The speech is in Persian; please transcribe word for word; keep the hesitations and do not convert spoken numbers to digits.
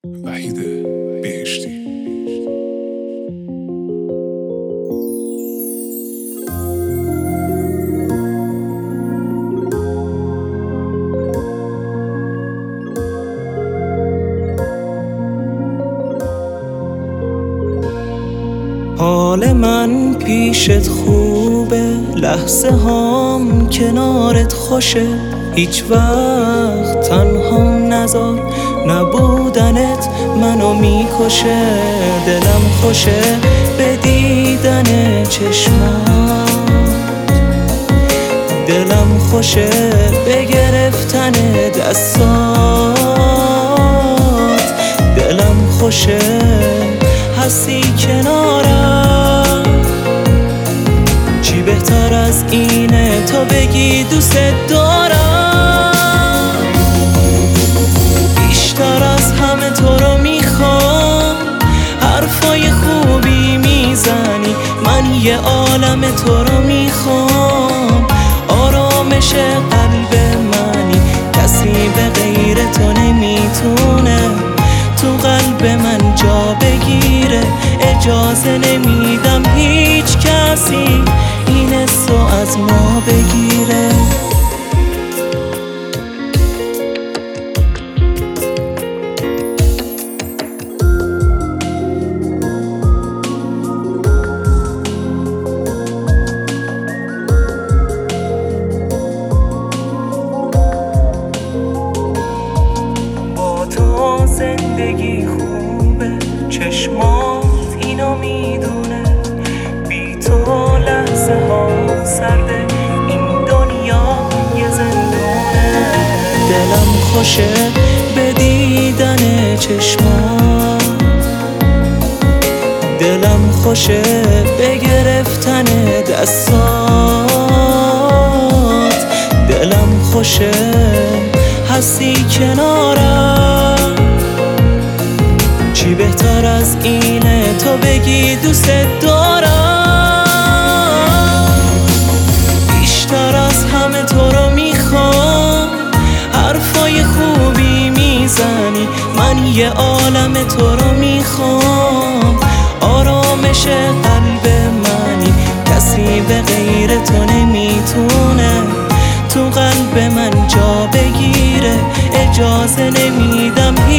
وحید بهشتی. حال من پیشت خوبه، لحظه هام کنارت خوشه، هیچ وقت تنها نذار، نبودنت منو میکشه. دلم خوشه به دیدن چشمات، دلم خوشه به گرفتن دستات، دلم خوشه هستی کنارم. چی بهتر از اینه تا بگی دوست دارم؟ بیشتر از همه تو رو میخوام، حرفای خوبی میزنی، من یه عالم تو رو میخوام. آرامش قلب منی، کسی به غیر تو نمیتونه تو قلب من جا بگیره. اجازه نمیدم هیچ کسی این حسو از ما بگیره. با تو زندگی خوبه، چشمات اینو میدونه، بی تو لحظه ها سرده، این دنیا یه زندونه. دلم خوشه به دیدن چشمات، دلم خوشه به گرفتن دستات، دلم خوشه هستی کنارم. چی بهتر از اینه تا بگی دوست دارم؟ بیشتر از همه تو رو میخوام، حرفای خوبی میزنی، من یه عالم تو رو میخوام. آرامش قلب منی، کسی به غیر تو نمیتونه تو قلب من جا بگیره. اجازه نمیدم